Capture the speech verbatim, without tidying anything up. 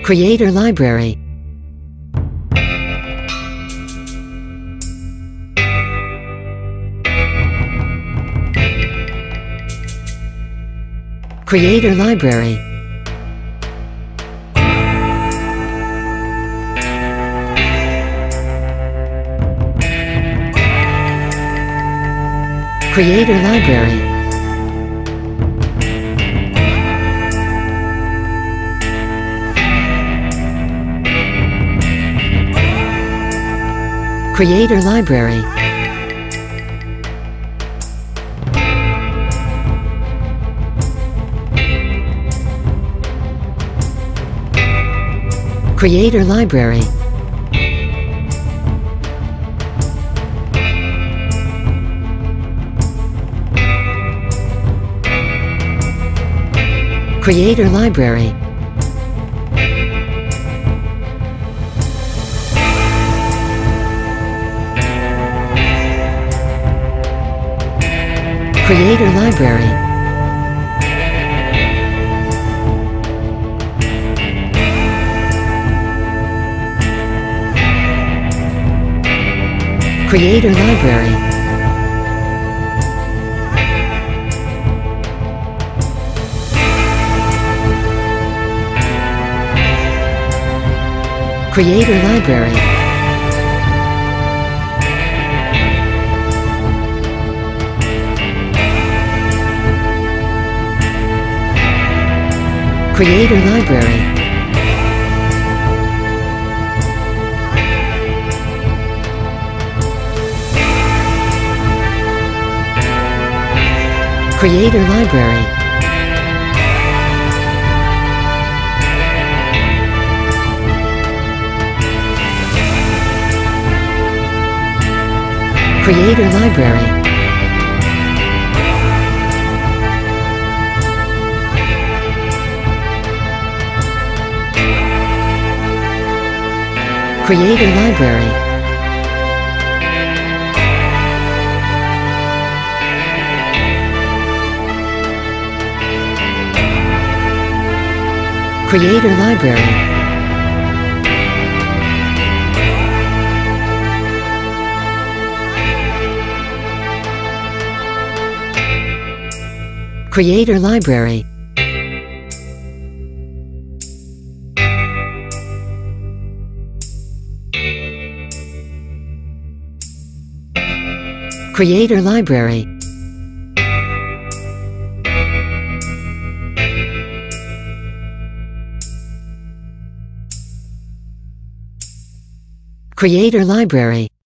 Creator Library. Creator Library. Creator Library. Creator Library. Creator Library. Creator Library. Creator Library. Creator Library. Creator Library. Creator Library. Creator Library. Creator Library. Creator Library. Creator Library. Creator Library. Creator Library. Creator Library.